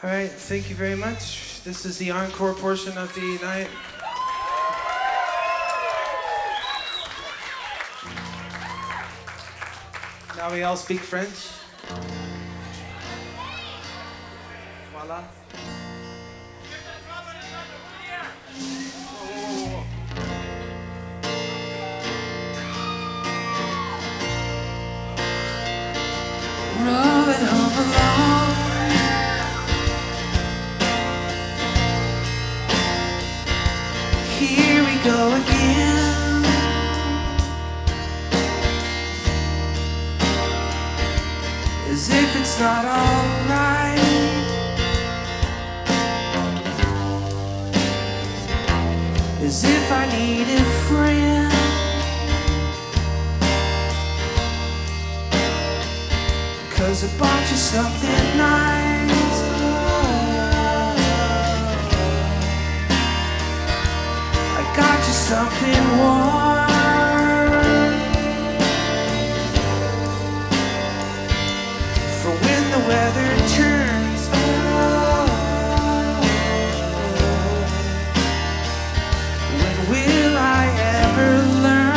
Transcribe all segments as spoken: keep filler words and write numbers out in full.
All right, thank you very much. This is the encore portion of the night. Now we all speak French. Voila. Rolling home alone. Here we go again. As if it's not alright. As if I need a friend. Cause I bought you something nice. I got you something warm. For when the weather turns cold. When will I ever learn?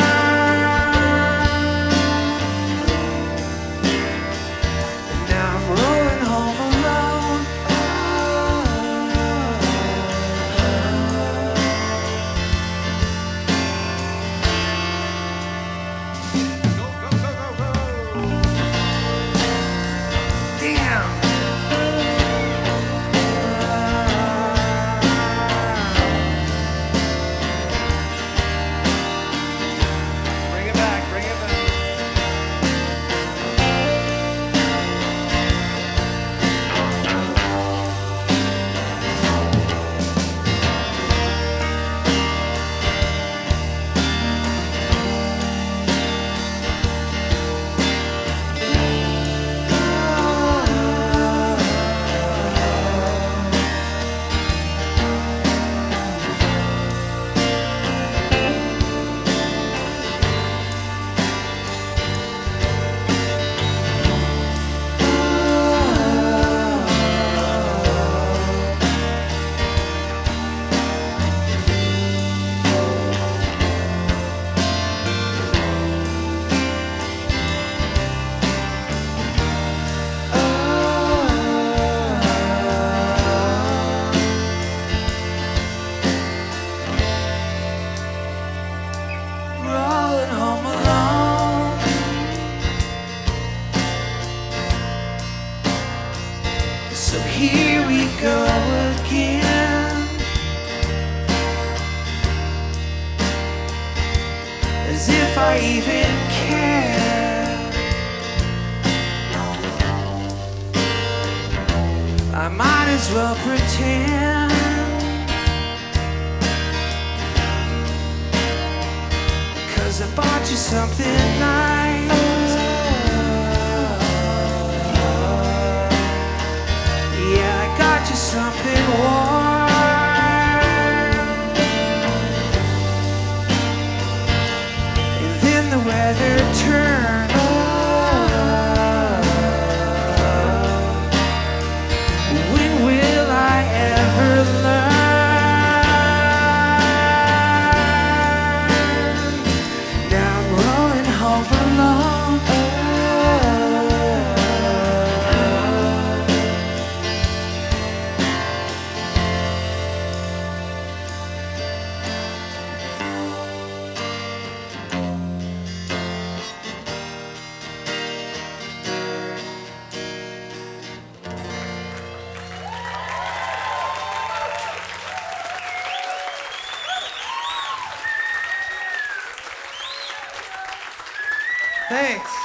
So here we go again. As if I even care. I might as well pretend. Cause I bought you something nice. Got you something warm. And then the weather turned. When will I ever learn? Now I'm rolling home alone. Thanks.